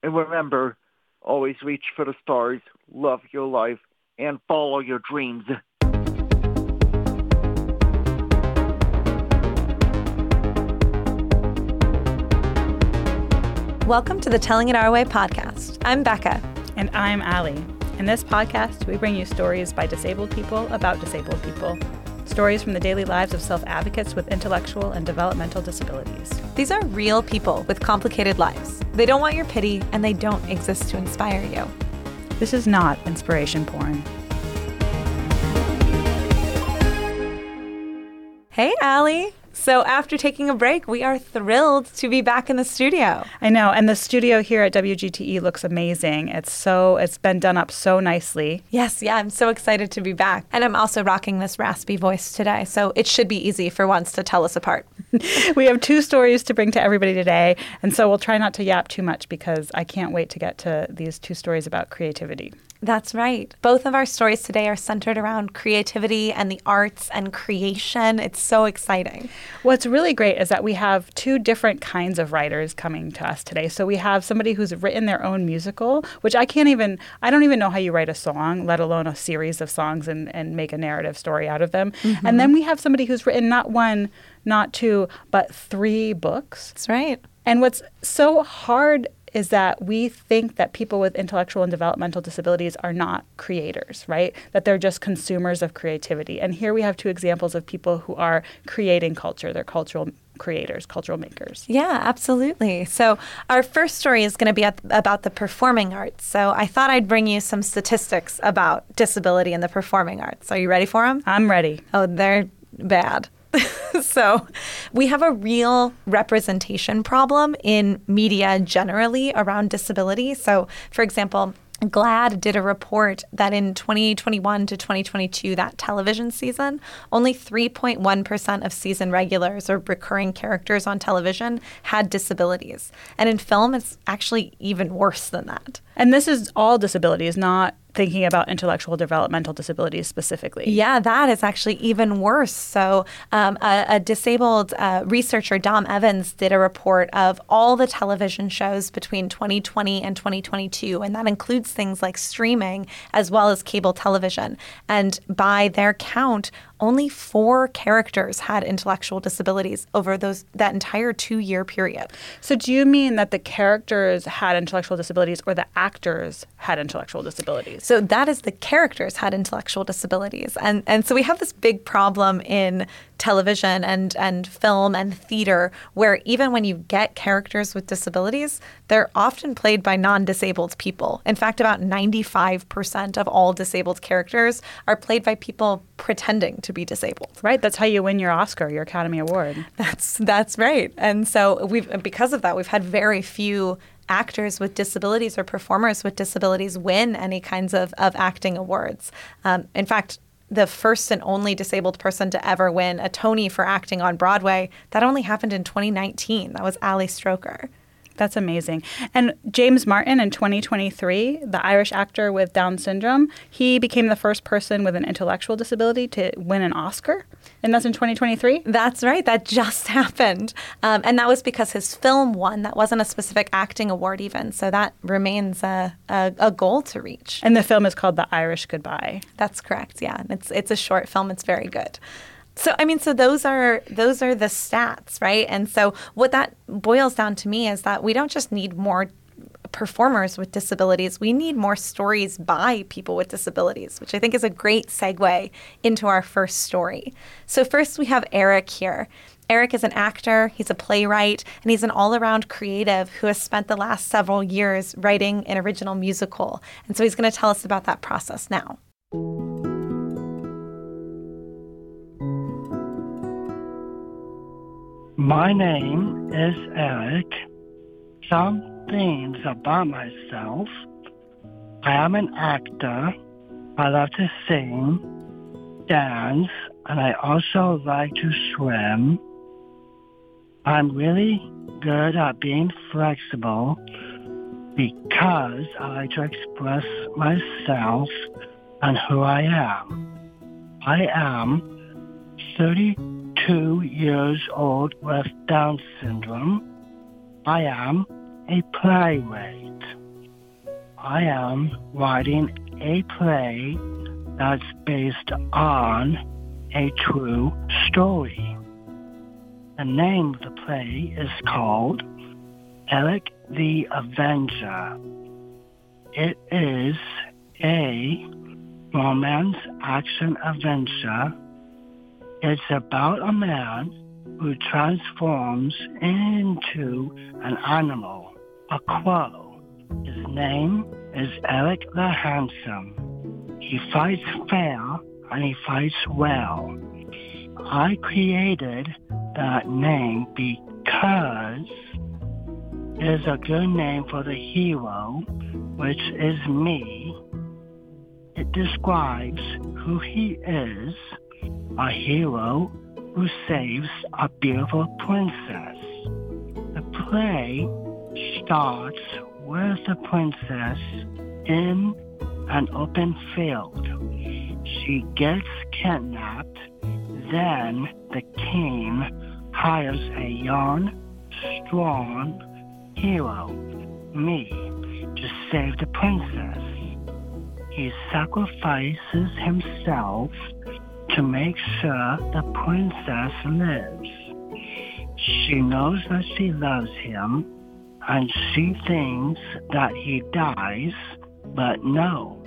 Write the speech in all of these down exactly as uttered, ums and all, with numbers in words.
And remember, always reach for the stars, love your life, and follow your dreams. Welcome to the Telling It Our Way podcast. I'm Becca. And I'm Allie. In this podcast, we bring you stories by disabled people about disabled people. Stories from the daily lives of self-advocates with intellectual and developmental disabilities. These are real people with complicated lives. They don't want your pity, and they don't exist to inspire you. This is not inspiration porn. Hey, Allie. So after taking a break, we are thrilled to be back in the studio. I know, and the studio here at W G T E looks amazing. It's so it's been done up so nicely. Yes, yeah, I'm so excited to be back. And I'm also rocking this raspy voice today, so it should be easy for once to tell us apart. We have two stories to bring to everybody today, and so we'll try not to yap too much because I can't wait to get to these two stories about creativity. That's right. Both of our stories today are centered around creativity and the arts and creation. It's so exciting. What's really great is that we have two different kinds of writers coming to us today. So we have somebody who's written their own musical, which I can't even, I don't even know how you write a song, let alone a series of songs and, and make a narrative story out of them. Mm-hmm. And then we have somebody who's written not one, not two, but three books. That's right. And what's so hard is that we think that people with intellectual and developmental disabilities are not creators, right? That they're just consumers of creativity. And here we have two examples of people who are creating culture. They're cultural creators, cultural makers. Yeah, absolutely. So our first story is going to be at, about the performing arts. So I thought I'd bring you some statistics about disability in the performing arts. Are you ready for them? I'm ready. Oh, they're bad. So we have a real representation problem in media generally around disability. So, for example, GLAAD did a report that in twenty twenty-one to twenty twenty-two, that television season, only three point one percent of season regulars or recurring characters on television had disabilities. And in film, it's actually even worse than that. And this is all disabilities, not thinking about intellectual developmental disabilities specifically. Yeah, that is actually even worse. So um, a, a disabled uh, researcher, Dom Evans, did a report of all the television shows between twenty twenty and twenty twenty-two, and that includes things like streaming as well as cable television. And by their count, only four characters had intellectual disabilities over those that entire two-year period. So do you mean that the characters had intellectual disabilities or the actors had intellectual disabilities? So that is the characters had intellectual disabilities. And and so we have this big problem in television and, and film and theater where even when you get characters with disabilities, they're often played by non-disabled people. In fact, about ninety-five percent of all disabled characters are played by people pretending to be disabled. Right. That's how you win your Oscar, your Academy Award. That's that's right. And so we've because of that, we've had very few actors with disabilities or performers with disabilities win any kinds of, of acting awards. Um, in fact, the first and only disabled person to ever win a Tony for acting on Broadway, that only happened in twenty nineteen. That was Ali Stroker. That's amazing. And James Martin in twenty twenty-three, the Irish actor with Down syndrome, he became the first person with an intellectual disability to win an Oscar. And that's in twenty twenty-three? That's right. That just happened. Um, and that was because his film won. That wasn't a specific acting award even. So that remains a, a, a goal to reach. And the film is called The Irish Goodbye. That's correct. Yeah. It's it's a short film. It's very good. So, I mean, so those are those are the stats, right? And so what that boils down to me is that we don't just need more performers with disabilities. We need more stories by people with disabilities, which I think is a great segue into our first story. So first we have Eric here. Eric is an actor, he's a playwright, and he's an all-around creative who has spent the last several years writing an original musical. And so he's going to tell us about that process now. My name is Eric. Some things about myself. I am an actor. I love to sing, dance, and I also like to swim. I'm really good at being flexible because I like to express myself and who I am. I am thirty-two years old with Down syndrome. I am a playwright. I am writing a play that's based on a true story. The name of the play is called Eric the Avenger. It is a romance action adventure. It's about a man who transforms into an animal, a crow. His name is Eric the Handsome. He fights fair and he fights well. I created that name because it is a good name for the hero, which is me. It describes who he is, a hero who saves a beautiful princess. The play starts with the princess in an open field. She gets kidnapped. Then the king hires a young, strong hero, me, to save the princess. He sacrifices himself to make sure the princess lives. She knows that she loves him, and she thinks that he dies, but no.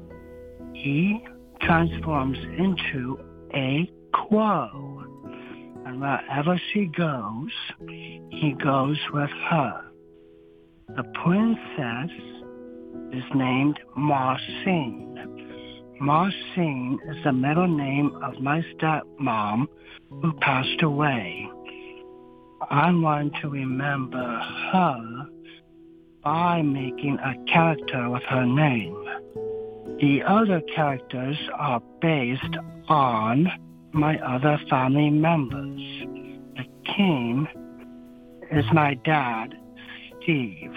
He transforms into a crow, and wherever she goes, he goes with her. The princess is named Marcine. Marcine is the middle name of my stepmom who passed away. I want to remember her by making a character with her name. The other characters are based on my other family members. The king is my dad, Steve.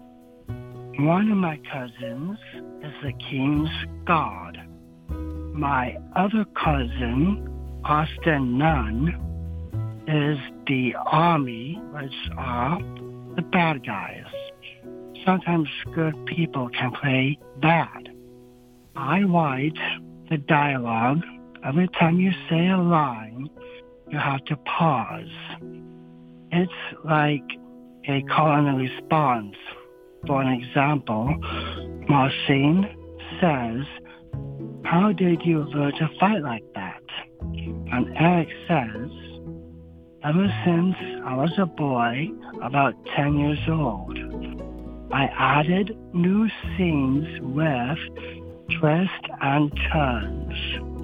One of my cousins is the king's god. My other cousin, Austin Nunn, is the army, which are the bad guys. Sometimes good people can play bad. I write the dialogue. Every time you say a line, you have to pause. It's like a call and response. For an example, Marcine says, "How did you learn to fight like that?" And Eric says, "Ever since I was a boy, about ten years old, I added new scenes with twists and turns."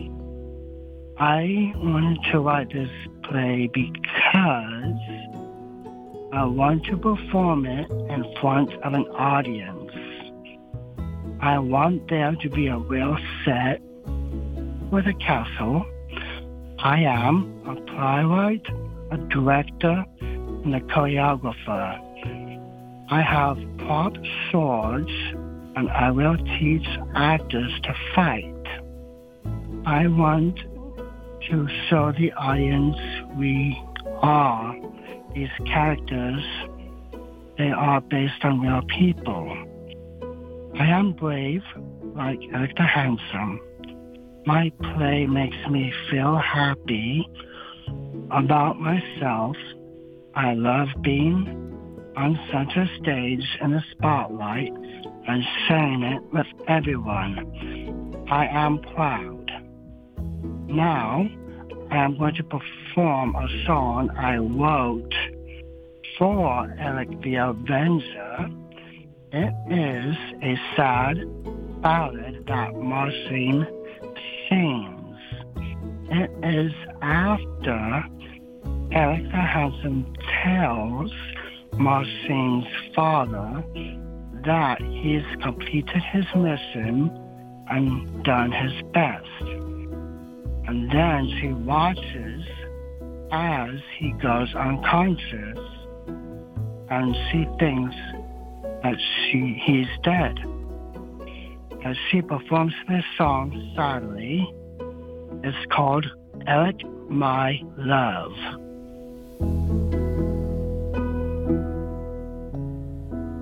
I wanted to write this play because I want to perform it in front of an audience. I want there to be a real set with a castle. I am a playwright, a director, and a choreographer. I have prop swords, and I will teach actors to fight. I want to show the audience we are these characters. They are based on real people. I am brave, like Eric the Handsome. My play makes me feel happy about myself. I love being on center stage in the spotlight and sharing it with everyone. I am proud. Now, I am going to perform a song I wrote for Eric the Avenger. It is a sad ballad that Marcine sings. It is after Eric the Handsome tells Marcine's father that he's completed his mission and done his best. And then she watches as he goes unconscious, and she thinks that she he's dead. As she performs this song sadly, it's called Eric, My Love.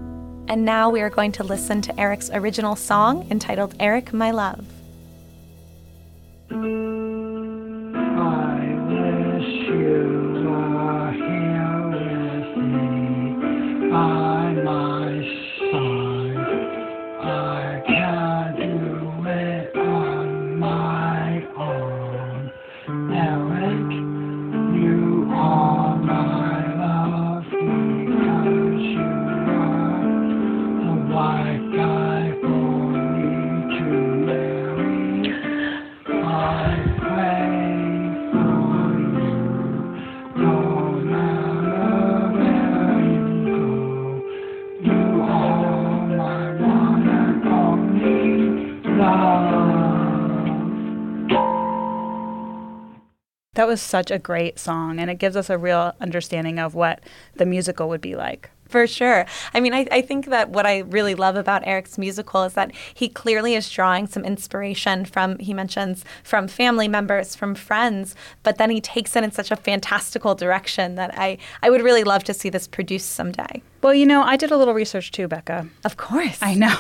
And now we are going to listen to Eric's original song entitled Eric, My Love. I wish you were here with me by my side. I can't do it on my own. Eric, you are my love because you are the white guy for me to marry. I pray for you, no matter where you go. You are my one and only love. That was such a great song, and it gives us a real understanding of what the musical would be like. For sure. I mean, I, I think that what I really love about Eric's musical is that he clearly is drawing some inspiration from, he mentions, from family members, from friends, but then he takes it in such a fantastical direction that I, I would really love to see this produced someday. Well, you know, I did a little research too, Becca. Of course. I know.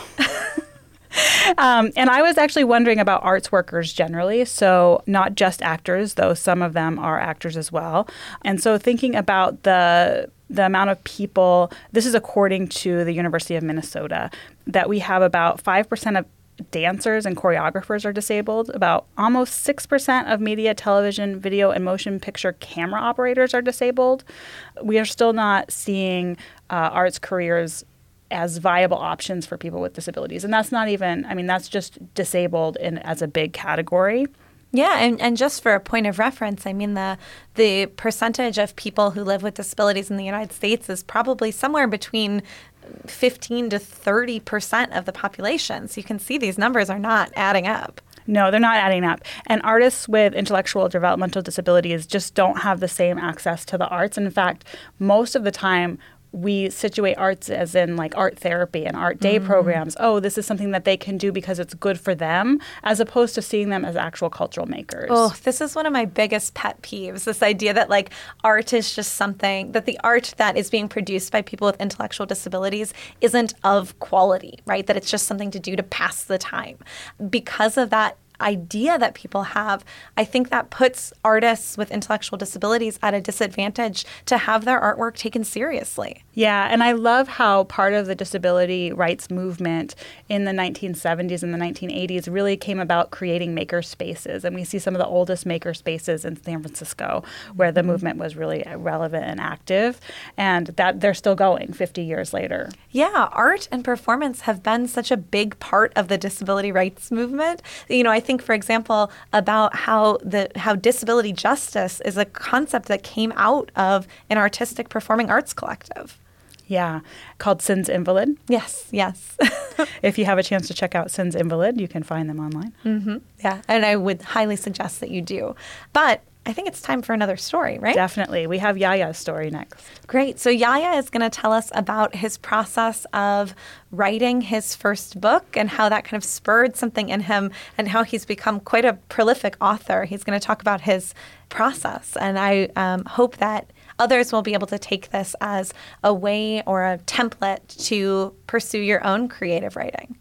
Um, and I was actually wondering about arts workers generally, so not just actors, though some of them are actors as well. And so thinking about the the amount of people, this is according to the University of Minnesota, that we have about five percent of dancers and choreographers are disabled. About almost six percent of media, television, video, and motion picture camera operators are disabled. We are still not seeing uh, arts careers as viable options for people with disabilities. And that's not even, I mean, that's just disabled in as a big category. Yeah, and, and just for a point of reference, I mean, the the percentage of people who live with disabilities in the United States is probably somewhere between fifteen to thirty percent of the population. So you can see these numbers are not adding up. No, they're not adding up. And artists with intellectual developmental disabilities just don't have the same access to the arts. And in fact, most of the time, we situate arts as in like art therapy and art day mm-hmm. programs. Oh, this is something that they can do because it's good for them, as opposed to seeing them as actual cultural makers. Oh, this is one of my biggest pet peeves, this idea that like art is just something, that the art that is being produced by people with intellectual disabilities isn't of quality, right? That it's just something to do to pass the time. Because of that idea that people have, I think that puts artists with intellectual disabilities at a disadvantage to have their artwork taken seriously. Yeah, and I love how part of the disability rights movement in the nineteen seventies and the nineteen eighties really came about creating maker spaces. And we see some of the oldest maker spaces in San Francisco where the movement was really relevant and active, and that they're still going fifty years later. Yeah, art and performance have been such a big part of the disability rights movement. You know, I think, for example, about how the how disability justice is a concept that came out of an artistic performing arts collective. Yeah, called Sins Invalid. Yes, yes. If you have a chance to check out Sins Invalid, you can find them online. Mm-hmm. Yeah, and I would highly suggest that you do. But I think it's time for another story, right? Definitely. We have Yaya's story next. Great. So Yaya is going to tell us about his process of writing his first book and how that kind of spurred something in him and how he's become quite a prolific author. He's going to talk about his process. And I um, hope that others will be able to take this as a way or a template to pursue your own creative writing.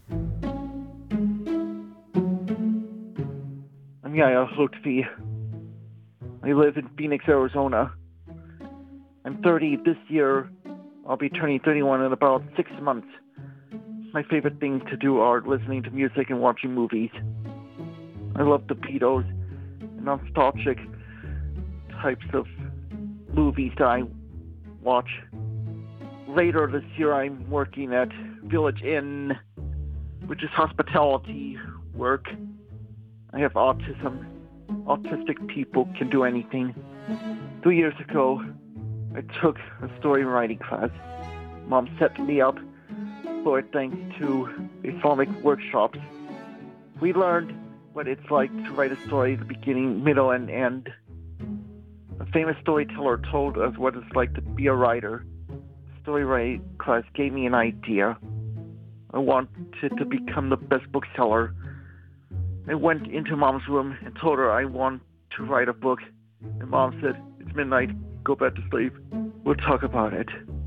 I'm Yaya Lutfi. I live in Phoenix, Arizona. I'm thirty this year. I'll be turning thirty-one in about six months. My favorite things to do are listening to music and watching movies. I love the Beatles and nostalgic types of movies that I watch. Later this year, I'm working at Village Inn, which is hospitality work. I have autism. Autistic people can do anything. Three years ago, I took a story writing class. Mom set me up for it thanks to Islamic workshops. We learned what it's like to write a story, the beginning, middle, and end. A famous storyteller told us what it's like to be a writer. The story writing class gave me an idea. I wanted to become the best bookseller. I went into Mom's room and told her I want to write a book. And Mom said, "It's midnight. Go back to sleep. We'll talk about it."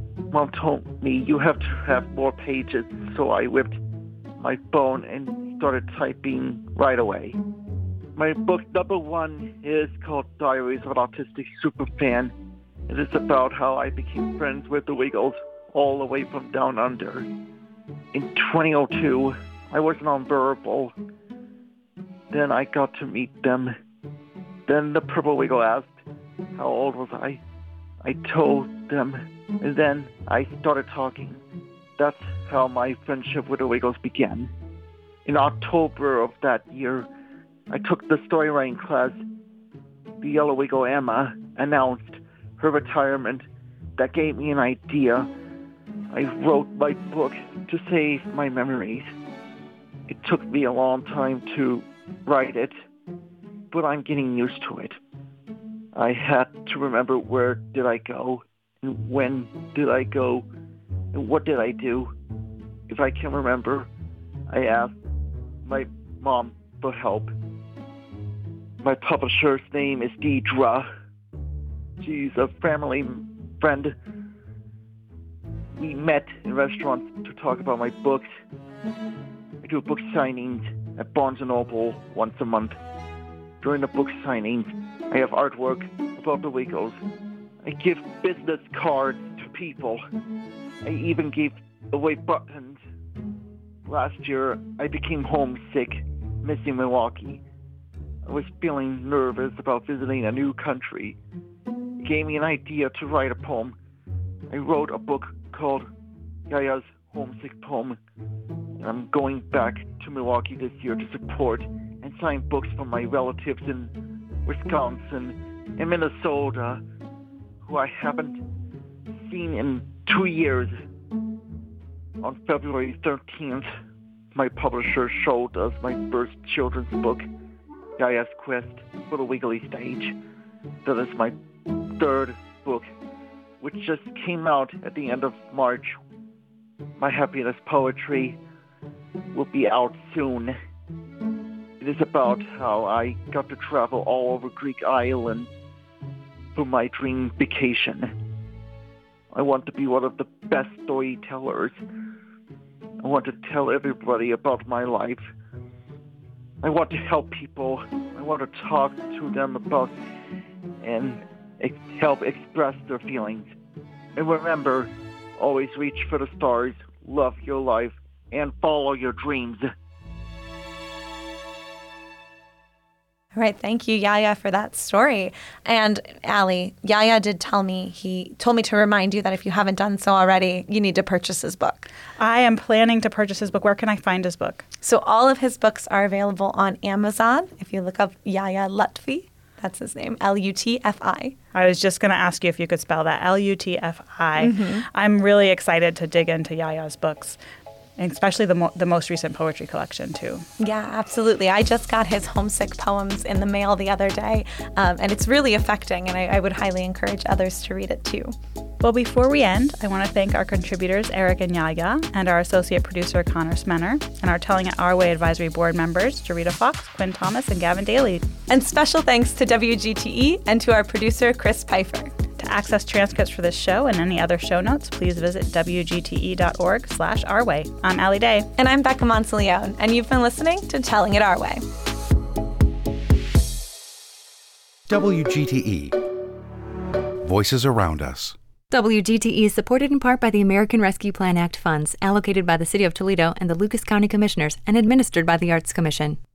Mom told me you have to have more pages, so I whipped my phone and started typing right away. My book number one is called Diaries of an Autistic Superfan. It is about how I became friends with the Wiggles all the way from down under. In twenty oh two, I was nonverbal. Then I got to meet them. Then the Purple Wiggle asked, how old was I? I told them, and then I started talking. That's how my friendship with the Wiggles began. In October of that year, I took the story writing class. The Yellow Wiggle Emma announced her retirement. That gave me an idea. I wrote my book to save my memories. It took me a long time to write it, but I'm getting used to it. I had to remember where did I go, and when did I go, and what did I do. If I can remember, I asked my mom for help. My publisher's name is Deidre. She's a family friend. We met in restaurants to talk about my books. I do book signings at Barnes and Noble once a month. During the book signings, I have artwork about the Wiggles. I give business cards to people. I even gave away buttons. Last year, I became homesick, missing Milwaukee. I was feeling nervous about visiting a new country. It gave me an idea to write a poem. I wrote a book called Yaya's Homesick Poem. And I'm going back to Milwaukee this year to support and sign books from my relatives in Wisconsin and Minnesota, who I haven't seen in two years. On February thirteenth, my publisher showed us my first children's book, Yaya's Quest for the Wiggly Stage. That is my third book, which just came out at the end of March. My Happiness Poetry will be out soon. It is about how I got to travel all over Greek islands for my dream vacation. I want to be one of the best storytellers. I want to tell everybody about my life. I want to help people. I want to talk to them about and ex- help express their feelings. And remember, always reach for the stars, love your life, and follow your dreams. All right, thank you, Yaya, for that story. And Allie, Yaya did tell me, he told me to remind you that if you haven't done so already, you need to purchase his book. I am planning to purchase his book. Where can I find his book? So all of his books are available on Amazon. If you look up Yaya Lutfi, that's his name, L U T F I. I was just going to ask you if you could spell that, L U T F I. Mm-hmm. I'm really excited to dig into Yaya's books, and especially the mo- the most recent poetry collection, too. Yeah, absolutely. I just got his homesick poems in the mail the other day, um, and it's really affecting, and I, I would highly encourage others to read it, too. Well, before we end, I want to thank our contributors, Eric and Yaya, and our associate producer, Connor Smenner, and our Telling It Our Way advisory board members, Jarita Fox, Quinn Thomas, and Gavin Daly. And special thanks to W G T E and to our producer, Chris Pfeiffer. To access transcripts for this show and any other show notes, please visit W G T E dot org slash our way. I'm Allie Day. And I'm Becca Monteleone, and you've been listening to Telling It Our Way. W G T E. Voices around us. W G T E is supported in part by the American Rescue Plan Act funds allocated by the City of Toledo and the Lucas County Commissioners and administered by the Arts Commission.